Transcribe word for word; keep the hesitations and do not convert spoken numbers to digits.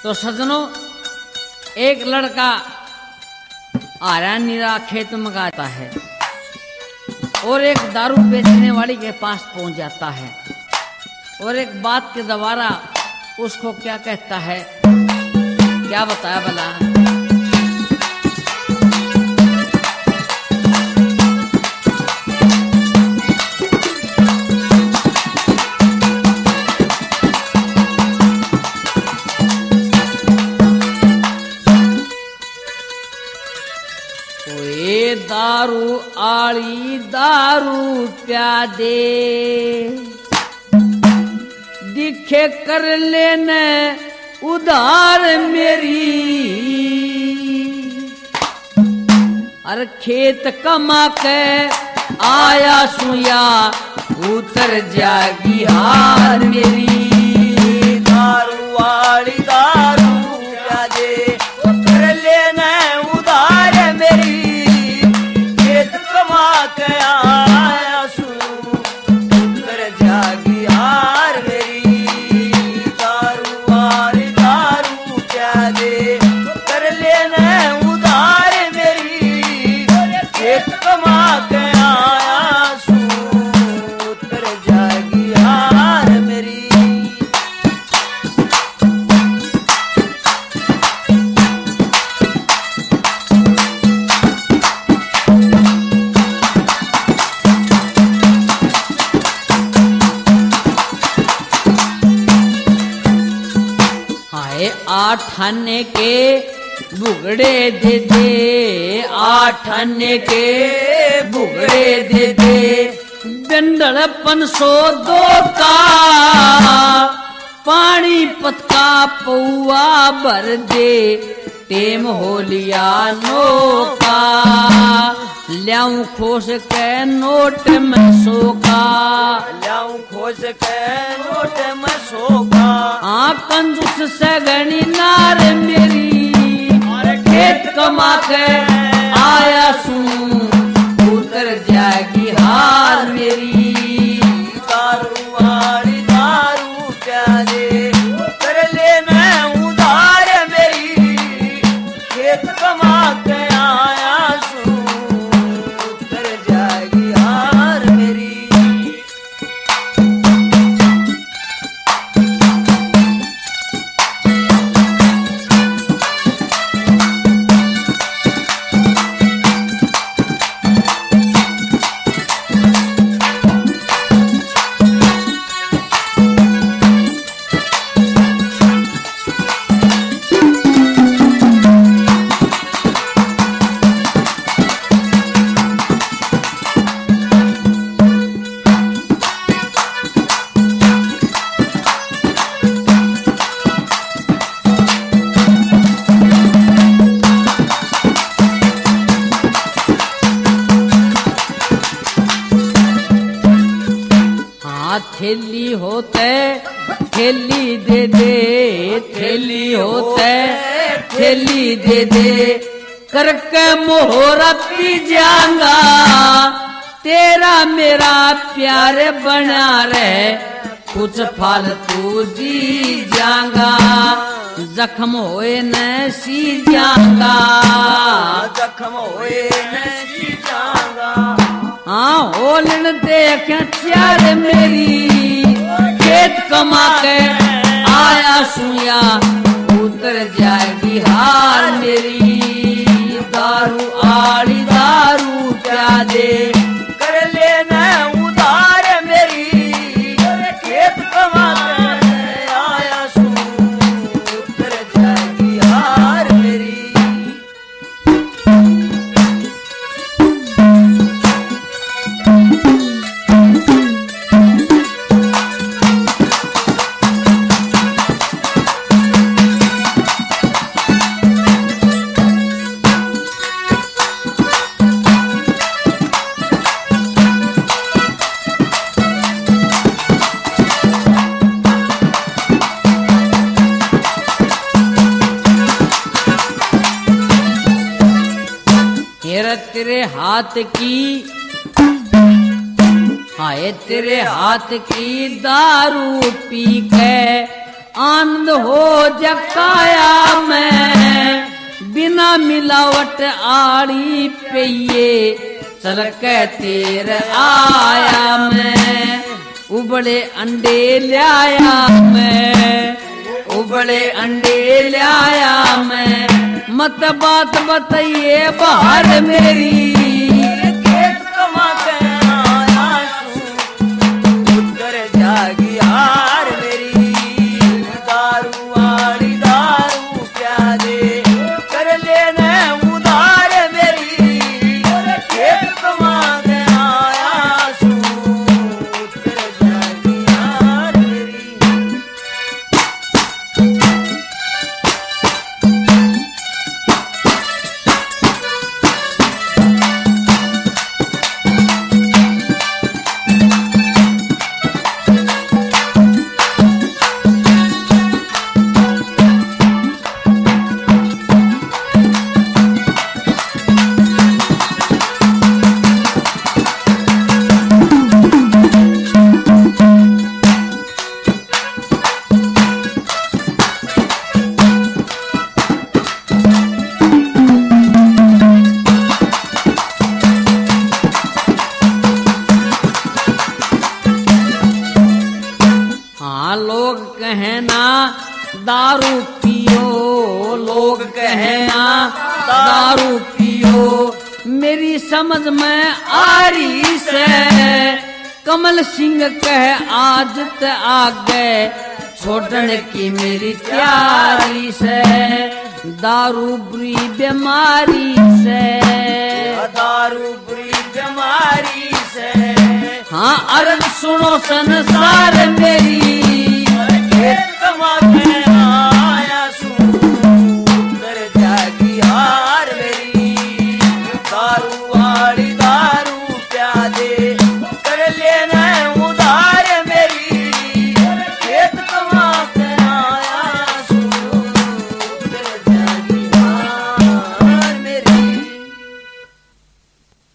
तो सज्जनों, एक लड़का आरा नीरा खेत में गाता है और एक दारू बेचने वाली के पास पहुंच जाता है और एक बात के दोबारा उसको क्या कहता है, क्या बताया भला। दारू आली दारू प्यादे दिखे कर लेने उधार मेरी, अरे खेत कमा के आया सुया उतर जागी हार मेरी। दारू वाली दारू प्यादे कर लेने उधार मेरी, के आया सू उतर जागी हार मेरी। दारू वाली दारू प्यादे कर लेना उधार मेरी, खेत कमा के आया सू उतर जागी हार मेरी। आठ आने के बुगड़े दे दे, आठ आने के बुगड़े दे दे, डंडलपन सो दो का पानी पतका पौआ भर दे, टेम हो लिया नौका ल्याऊं खोस के नोट में सोका, ल्याऊं खोस के नोट में सोका। हाँ कंजूस से गणी नार मेरी, खेत कमा के आया सू उतर जागी हार मेरी। दारू वाली दारू प्यादे कर लेना उधार मेरी, खेत कमा के आया सू उतर जागी हार मेरी। थैली होते थैली दे दे, थैली होते थैली दे दे, करके मोहरा पी जाऊंगा तेरा मेरा प्यार बना रहे, कुछ फालतू जी जाऊंगा जख्म होए न सी जाऊंगा, जख्म होए न सी जाऊंगा। हाँ होलन देख चार मेरी, खेत कमा के आया सुया उतर जाएगी हार मेरी। दारू आली दारू प्यादे कर लेना उधार मेरी, खेत कमा के आया सू उतर जाएगी हार मेरी। तेरे हाथ की हाय तेरे हाथ की दारू पी के आनंद हो जकाया मैं बिना मिलावट आड़ी पिए चल के तेर आया मैं उबले अंडे लाया मैं उबले अंडे लाया मैं मत बात बताइए बाहर मेरी खेत कमा के आया तू उधर जागी हार मेरी दारू वाली दारू क्या दे कर लेने उधार मेरी खेत कमा के आया तू उधर जागी हार मेरी लोग कहना दारू पियो लोग कहना दारू पियो मेरी समझ में आ रही से कमल सिंह कह आज त आगे छोड़ने की मेरी तैयारी से दारू बुरी बीमारी से दारू बुरी बीमारी से हाँ अर्ज सुनो संसार में